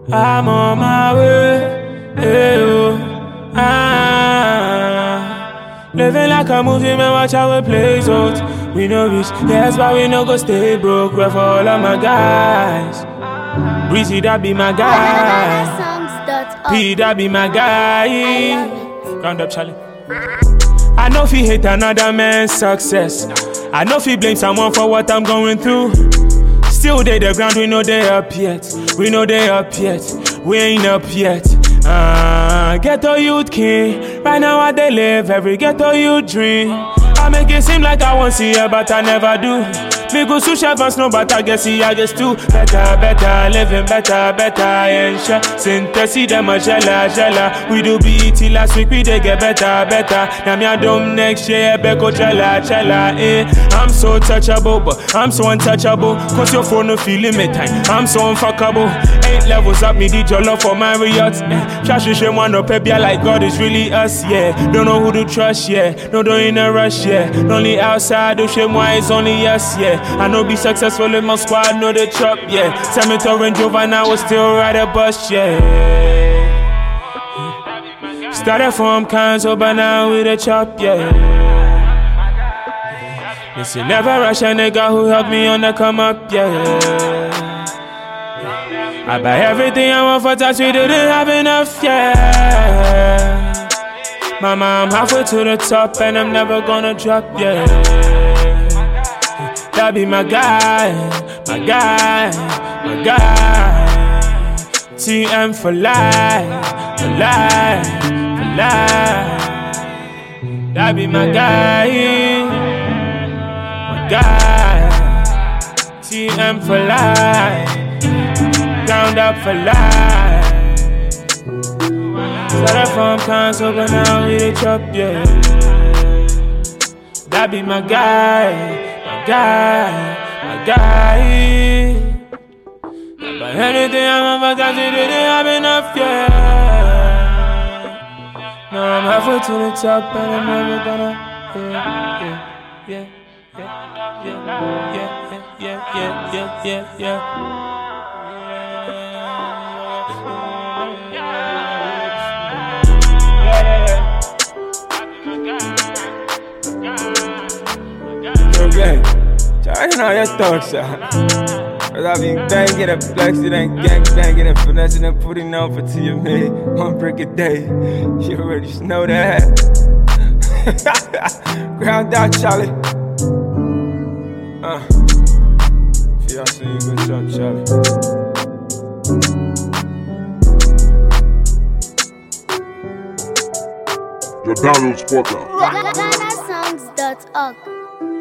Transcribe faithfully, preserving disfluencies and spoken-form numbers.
I'm on my way, hey, oh, ah. Living like a movie, man, watch how it plays out. We know rich, yes, but we no go stay broke. We're for all of my guys. Breezy, that be my guy. P, that be my guy. Round up, Charlie. I know if he hate another man's success. I know if he blame someone for what I'm going through. Still they the ground, we know they up yet. We know they up yet. We ain't up yet. Ah, uh, ghetto youth king. Right now I they live every ghetto youth dream. I make it seem like I won't see it, but I never do. Me go sous chef and snow, but I guess he I just too. Better, better, living better, better, and sure. Synthesis, them a jella, jella. We do B E T last week, we they get better, better. Now me a dumb next year, Beko chella, chella, eh. I'm so touchable, but I'm so untouchable. Cause your phone no feeling me time. I'm so unfuckable. Eight levels up, me did your love for Marriott, eh. Trash you shame one up, yeah, like God is really us, yeah. Don't know who to trust, yeah. No, don't in a rush, yeah. Only outside, do shame why it's only us, yeah. I know be successful in my squad, know the chop, yeah. Send me to Range Rover, now I still ride a bus, yeah. Started from Kanzo, but now with a chop, yeah. Listen, never rush a nigga who helped me on the come up, yeah. I buy everything I want for tax, we didn't have enough, yeah. Mama, I'm halfway to the top and I'm never gonna drop, yeah. That be my guy, my guy, my guy. T M for life, for life, for life. That be my guy, my guy. T M for life, ground up for life. Started from Kanso, but now we the chop, yeah. That be my guy. Guy, my guy. But anything I'm about to do, didn't have enough, yeah. Now I'm halfway to the top, and I'm never gonna, yeah, yeah, yeah, yeah, yeah, yeah, yeah, yeah, yeah, yeah. Okay. I know your thoughts, sir. Cause I been banging and flexing and gang banging and finessing and putting on for T M A one brick a day. You already just know that. Ground out, Charlie. Uh, if y'all see you, good job, Charlie. Your download spot. Ghana songs dot org